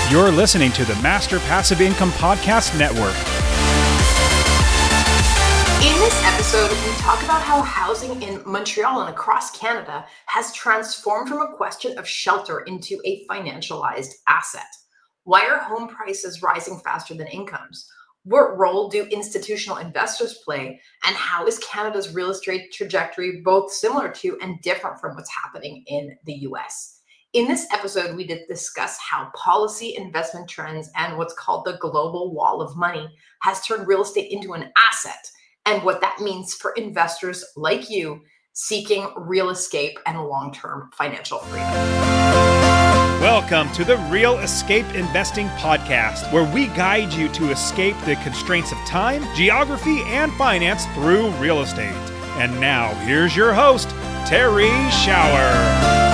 You're listening to the Master Passive Income Podcast Network. In this episode, we talk about how housing in Montreal and across Canada has transformed from a question of shelter into a financialized asset. Why are home prices rising faster than incomes? What role do institutional investors play? And how is Canada's real estate trajectory both similar to and different from what's happening in the US? In this episode, we did discuss how policy, investment trends, and what's called the global wall of money has turned real estate into an asset, and what that means for investors like you seeking real escape and long-term financial freedom. Welcome to the Real Escape Investing Podcast, where we guide you to escape the constraints of time, geography, and finance through real estate. And now, here's your host, Terry Schauer.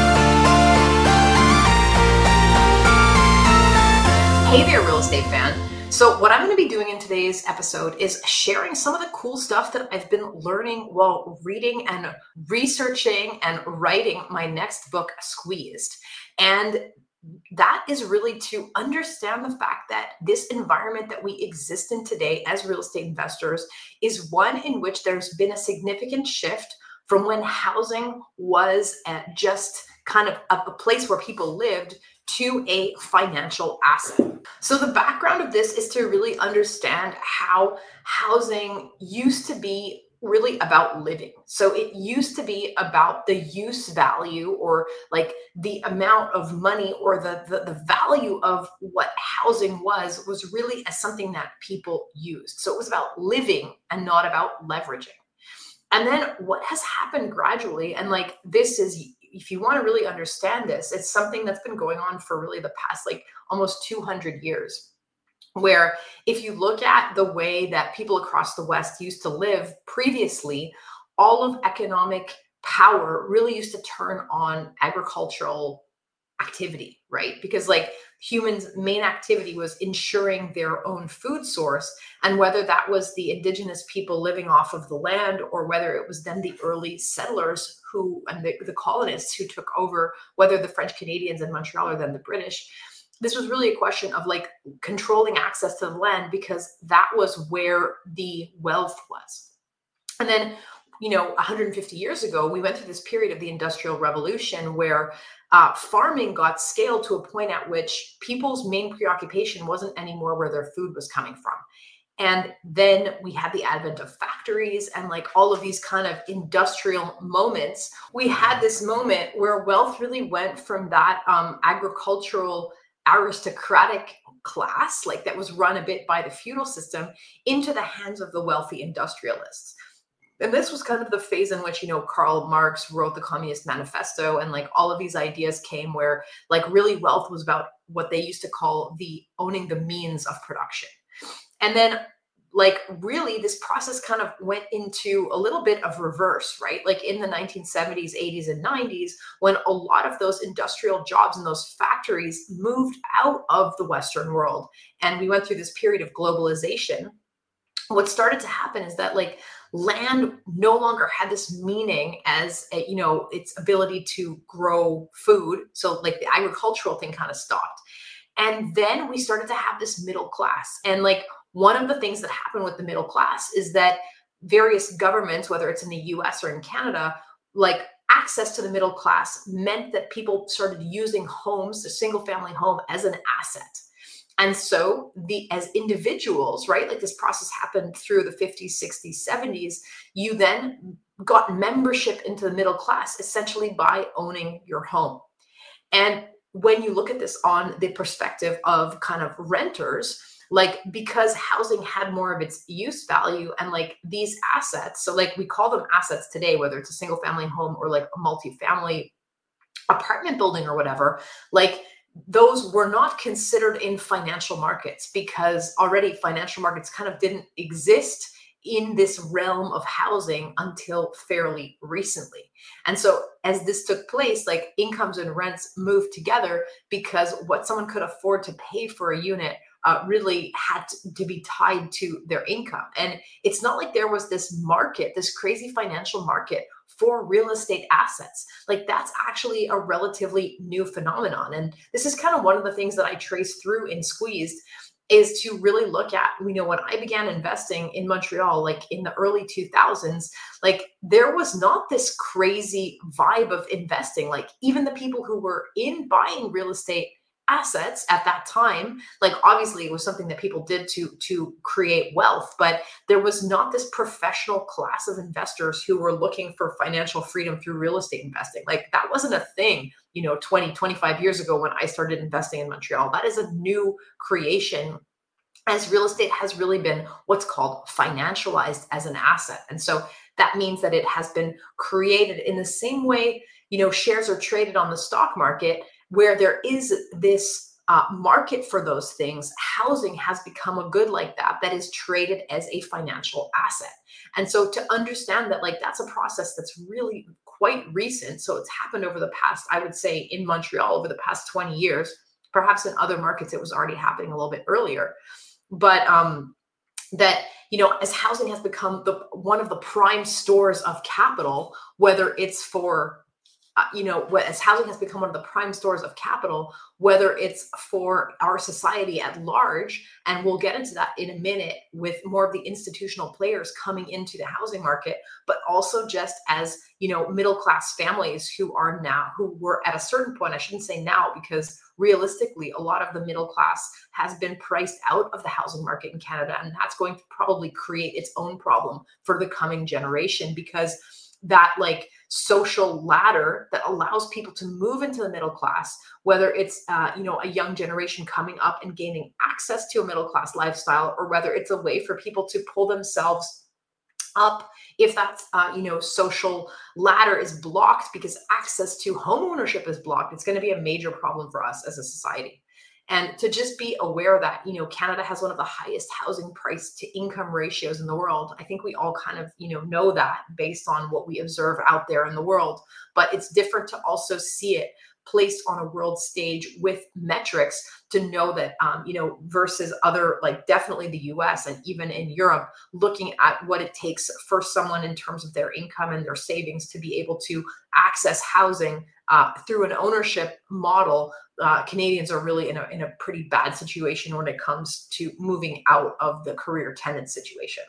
Hey there, real estate fan. So what I'm going to be doing in today's episode is sharing some of the cool stuff that I've been learning while reading and researching and writing my next book, Squeezed. And that is really to understand the fact that this environment that we exist in today as real estate investors is one in which there's been a significant shift from when housing was just kind of a place where people lived to a financial asset. So the background of this is to really understand how housing used to be really about living. So it used to be about the use value, or like the amount of money, or the value of what housing was really as something that people used. So it was about living and not about leveraging. And then what has happened gradually, and like this is, if you want to really understand this, it's something that's been going on for really the past like almost 200 years, where if you look at the way that people across the West used to live previously, all of economic power really used to turn on agricultural activity, right? Because like humans' main activity was ensuring their own food source. And whether that was the indigenous people living off of the land, or whether it was then the early settlers and the colonists who took over, whether the French Canadians in Montreal or then the British, this was really a question of like controlling access to the land, because that was where the wealth was. And then, 150 years ago, we went through this period of the Industrial Revolution where farming got scaled to a point at which people's main preoccupation wasn't anymore where their food was coming from. And then we had the advent of factories and like all of these kind of industrial moments. We had this moment where wealth really went from that agricultural aristocratic class, like that was run a bit by the feudal system, into the hands of the wealthy industrialists. And this was kind of the phase in which, Karl Marx wrote the Communist Manifesto, and like all of these ideas came where like really wealth was about what they used to call the owning the means of production. And then like really this process kind of went into a little bit of reverse, right? Like in the 1970s, 80s, and 90s, when a lot of those industrial jobs and those factories moved out of the Western world, and we went through this period of globalization, what started to happen is that like land no longer had this meaning as its ability to grow food. So like the agricultural thing kind of stopped. And then we started to have this middle class. And like one of the things that happened with the middle class is that various governments, whether it's in the US or in Canada, like access to the middle class meant that people started using homes, a single family home, as an asset. And so as individuals, right, like this process happened through the 50s, 60s, 70s, you then got membership into the middle class essentially by owning your home. And when you look at this on the perspective of kind of renters, like because housing had more of its use value and like these assets, so like we call them assets today, whether it's a single family home or like a multifamily apartment building or whatever, like those were not considered in financial markets, because already financial markets kind of didn't exist in this realm of housing until fairly recently. And so as this took place, like incomes and rents moved together, because what someone could afford to pay for a unit really had to be tied to their income. And it's not like there was this market, this crazy financial market for real estate assets. Like that's actually a relatively new phenomenon. And this is kind of one of the things that I trace through in Squeezed is to really look at, when I began investing in Montreal, like in the early 2000s, like there was not this crazy vibe of investing. Like even the people who were in buying real estate assets at that time, like obviously it was something that people did to create wealth, but there was not this professional class of investors who were looking for financial freedom through real estate investing. Like that wasn't a thing, 20, 25 years ago when I started investing in Montreal. That is a new creation, as real estate has really been what's called financialized as an asset. And so that means that it has been created in the same way, shares are traded on the stock market, where there is this market for those things. Housing has become a good like that is traded as a financial asset. And so to understand that, like, that's a process that's really quite recent. So it's happened over the past, I would say in Montreal, over the past 20 years, perhaps in other markets, it was already happening a little bit earlier. But that, as housing has become one of the prime stores of capital, whether it's for as housing has become one of the prime stores of capital, whether it's for our society at large, and we'll get into that in a minute with more of the institutional players coming into the housing market, but also just as, middle-class families who were at a certain point, I shouldn't say now, because realistically, a lot of the middle class has been priced out of the housing market in Canada, and that's going to probably create its own problem for the coming generation, because that social ladder that allows people to move into the middle class, whether it's a young generation coming up and gaining access to a middle class lifestyle, or whether it's a way for people to pull themselves up if that social ladder is blocked because access to home ownership is blocked. It's going to be a major problem for us as a society. And to just be aware that, Canada has one of the highest housing price to income ratios in the world. I think we all kind of, know that based on what we observe out there in the world. But it's different to also see it placed on a world stage with metrics to know that, versus other, definitely the US and even in Europe, looking at what it takes for someone in terms of their income and their savings to be able to access housing through an ownership model. Canadians are really in a pretty bad situation when it comes to moving out of the career tenant situation.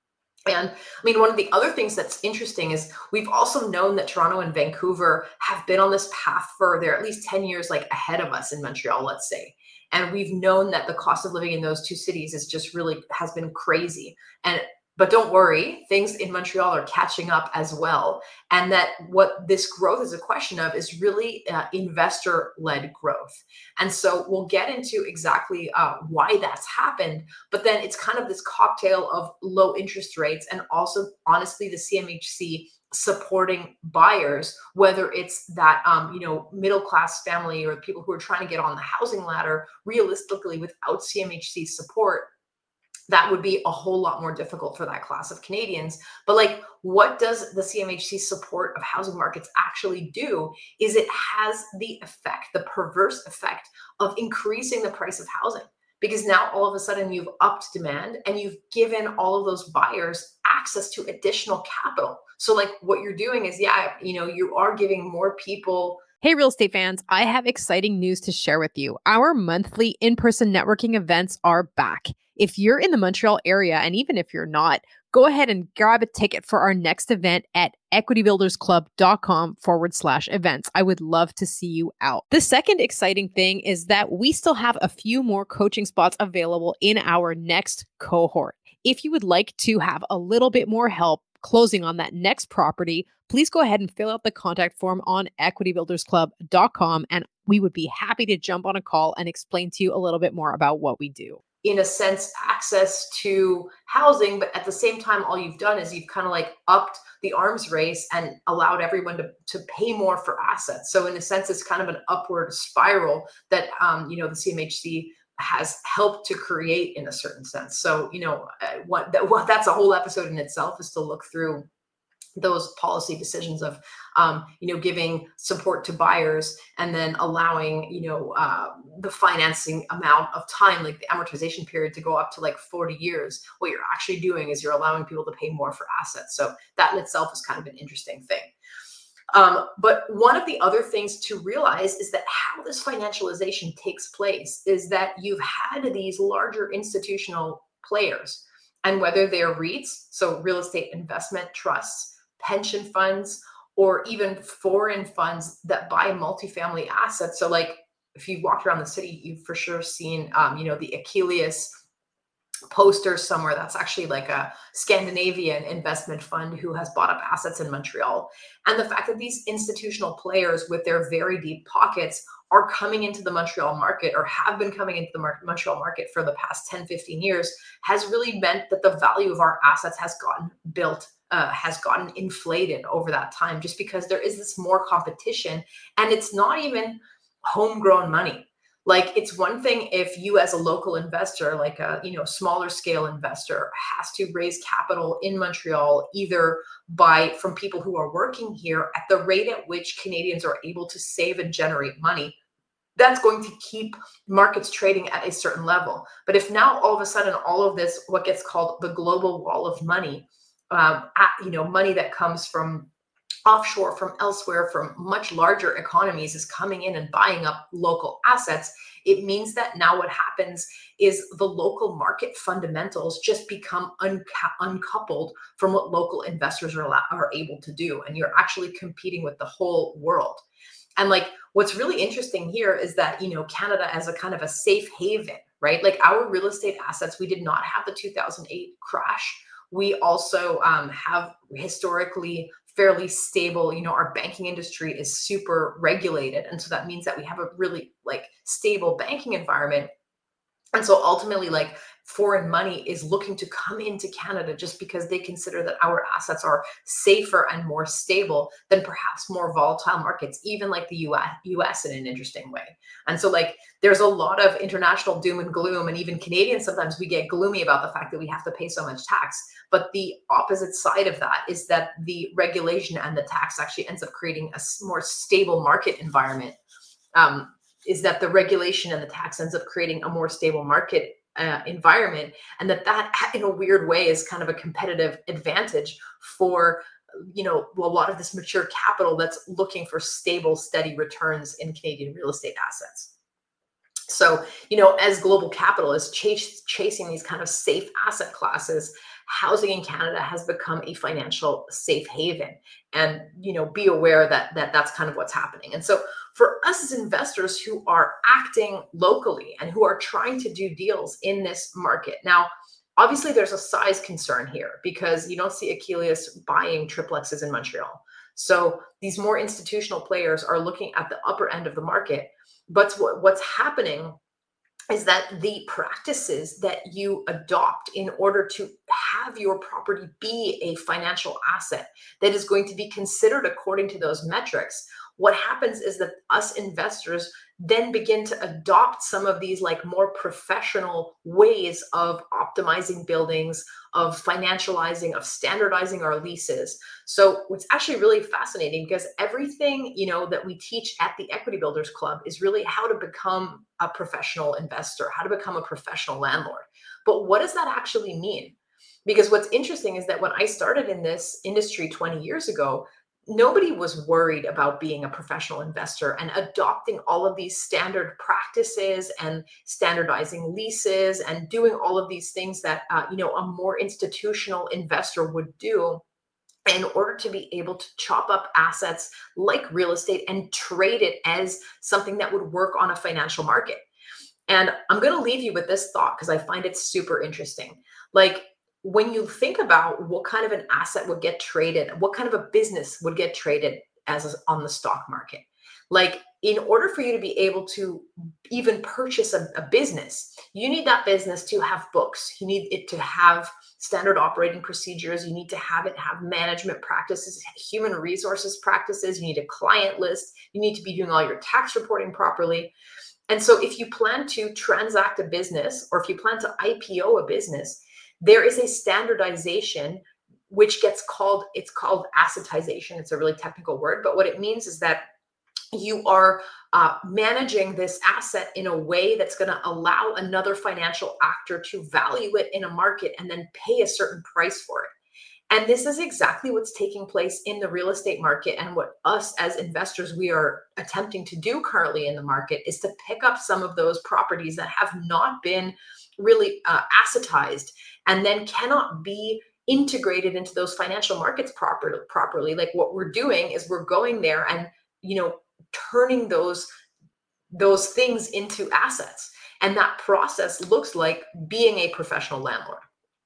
And one of the other things that's interesting is we've also known that Toronto and Vancouver have been on this path for, they're at least 10 years ahead of us in Montreal, let's say. And we've known that the cost of living in those two cities is just really has been crazy. But don't worry, things in Montreal are catching up as well. And that what this growth is a question of is really investor-led growth. And so we'll get into exactly why that's happened. But then it's kind of this cocktail of low interest rates and also, honestly, the CMHC supporting buyers, whether it's that, middle-class family or people who are trying to get on the housing ladder. Realistically, without CMHC support, that would be a whole lot more difficult for that class of Canadians. But what does the CMHC support of housing markets actually do is it has the perverse effect of increasing the price of housing. Because now all of a sudden you've upped demand and you've given all of those buyers access to additional capital. So what you're doing is, you are giving more people. Hey, real estate fans, I have exciting news to share with you. Our monthly in-person networking events are back. If you're in the Montreal area, and even if you're not, go ahead and grab a ticket for our next event at equitybuildersclub.com/events. I would love to see you out. The second exciting thing is that we still have a few more coaching spots available in our next cohort. If you would like to have a little bit more help closing on that next property, please go ahead and fill out the contact form on equitybuildersclub.com, and we would be happy to jump on a call and explain to you a little bit more about what we do. In a sense, access to housing, but at the same time, all you've done is you've kind of upped the arms race and allowed everyone to pay more for assets. So in a sense, it's kind of an upward spiral that, the CMHC has helped to create in a certain sense. So, that's a whole episode in itself, is to look through those policy decisions of, giving support to buyers and then allowing, the financing amount of time, the amortization period, to go up to 40 years. What you're actually doing is you're allowing people to pay more for assets. So that in itself is kind of an interesting thing. But one of the other things to realize is that how this financialization takes place is that you've had these larger institutional players, and whether they're REITs, so real estate investment trusts, pension funds, or even foreign funds that buy multifamily assets. So like if you walked around the city, you've for sure seen, the Achilles poster somewhere. That's actually like a Scandinavian investment fund who has bought up assets in Montreal. And the fact that these institutional players with their very deep pockets are coming into the Montreal market, or have been coming into the Montreal market for the past 10, 15 years, has really meant that the value of our assets has gotten inflated over that time, just because there is this more competition, and it's not even homegrown money. Like, it's one thing if you as a local investor, like a smaller scale investor, has to raise capital in Montreal, either from people who are working here at the rate at which Canadians are able to save and generate money. That's going to keep markets trading at a certain level. But if now all of a sudden all of this, what gets called the global wall of money, money that comes from offshore, from elsewhere, from much larger economies, is coming in and buying up local assets, it means that now what happens is the local market fundamentals just become uncoupled from what local investors are able to do. And you're actually competing with the whole world. And like, what's really interesting here is that, Canada as a kind of a safe haven, right? Like, our real estate assets, we did not have the 2008 crash. We also have historically fairly stable, our banking industry is super regulated. And so that means that we have a really stable banking environment. And so ultimately, foreign money is looking to come into Canada just because they consider that our assets are safer and more stable than perhaps more volatile markets, even like the US in an interesting way. And so there's a lot of international doom and gloom, and even Canadians, sometimes we get gloomy about the fact that we have to pay so much tax. But the opposite side of that is that the regulation and the tax actually ends up creating a more stable market environment. Is that the regulation and the tax ends up creating a more stable market environment, and that in a weird way is kind of a competitive advantage for a lot of this mature capital that's looking for stable, steady returns in Canadian real estate assets. So as global capital is chasing these kind of safe asset classes, housing in Canada has become a financial safe haven. And be aware that that's kind of what's happening. And so for us as investors who are acting locally and who are trying to do deals in this market, now obviously there's a size concern here, because you don't see Achilles buying triplexes in Montreal. So these more institutional players are looking at the upper end of the market. But what's happening is that the practices that you adopt in order to have your property be a financial asset that is going to be considered according to those metrics, what happens is that us investors then begin to adopt some of these more professional ways of optimizing buildings, of financializing, of standardizing our leases. So what's actually really fascinating, because everything, that we teach at the Equity Builders Club is really how to become a professional investor, how to become a professional landlord. But what does that actually mean? Because what's interesting is that when I started in this industry 20 years ago, nobody was worried about being a professional investor and adopting all of these standard practices and standardizing leases and doing all of these things that a more institutional investor would do in order to be able to chop up assets like real estate and trade it as something that would work on a financial market. And I'm going to leave you with this thought because I find it super interesting. When you think about what kind of an asset would get traded, what kind of a business would get traded on the stock market, in order for you to be able to even purchase a business, you need that business to have books. You need it to have standard operating procedures. You need to have management practices, human resources practices. You need a client list. You need to be doing all your tax reporting properly. And so if you plan to transact a business, or if you plan to IPO a business, there is a standardization which called assetization. It's a really technical word, but what it means is that you are managing this asset in a way that's going to allow another financial actor to value it in a market and then pay a certain price for it. And this is exactly what's taking place in the real estate market. And what us as investors, we are attempting to do currently in the market is to pick up some of those properties that have not been really assetized and then cannot be integrated into those financial markets properly. Like what we're doing is we're going there and, turning those things into assets. And that process looks like being a professional landlord.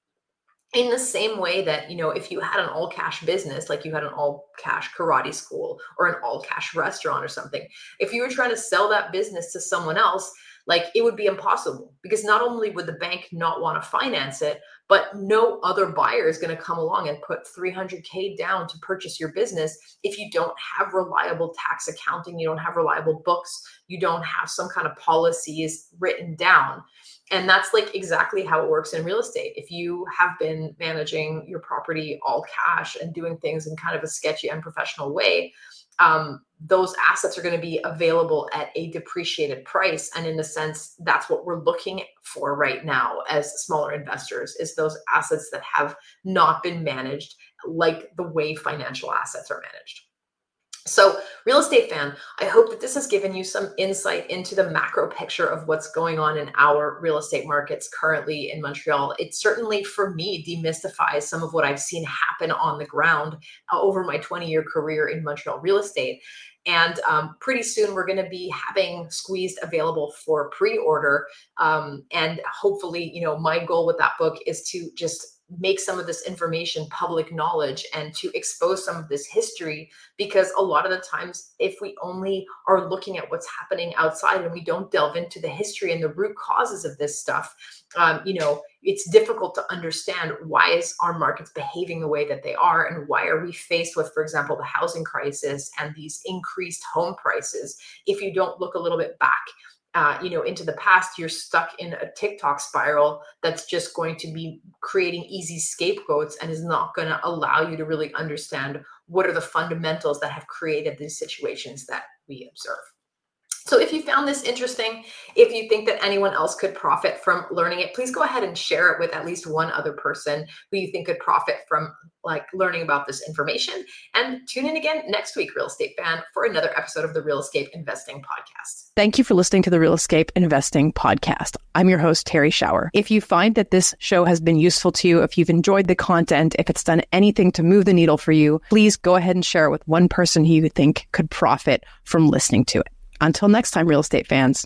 In the same way that, if you had an all cash business, like you had an all cash karate school or an all cash restaurant or something, if you were trying to sell that business to someone else, like it would be impossible, because not only would the bank not want to finance it, but no other buyer is going to come along and put $300K down to purchase your business if you don't have reliable tax accounting, you don't have reliable books, you don't have some kind of policies written down. And that's like exactly how it works in real estate. If you have been managing your property all cash and doing things in kind of a sketchy, unprofessional way, those assets are going to be available at a depreciated price. And in a sense, that's what we're looking for right now as smaller investors, is those assets that have not been managed like the way financial assets are managed. So, real estate fan, I hope that this has given you some insight into the macro picture of what's going on in our real estate markets currently in Montreal. It certainly, for me, demystifies some of what I've seen happen on the ground over my 20-year career in Montreal real estate. And pretty soon we're going to be having Squeezed available for pre-order. And hopefully, my goal with that book is to just make some of this information public knowledge and to expose some of this history, because a lot of the times, if we only are looking at what's happening outside and we don't delve into the history and the root causes of this stuff, it's difficult to understand why is our markets behaving the way that they are, and why are we faced with, for example, the housing crisis and these increased home prices. If you don't look a little bit back, into the past, you're stuck in a TikTok spiral that's just going to be creating easy scapegoats and is not going to allow you to really understand what are the fundamentals that have created these situations that we observe. So if you found this interesting, if you think that anyone else could profit from learning it, please go ahead and share it with at least one other person who you think could profit from learning about this information. And tune in again next week, Real Estate Fan, for another episode of the Real Escape Investing Podcast. Thank you for listening to the Real Escape Investing Podcast. I'm your host, Terry Schauer. If you find that this show has been useful to you, if you've enjoyed the content, if it's done anything to move the needle for you, please go ahead and share it with one person who you think could profit from listening to it. Until next time, real estate fans.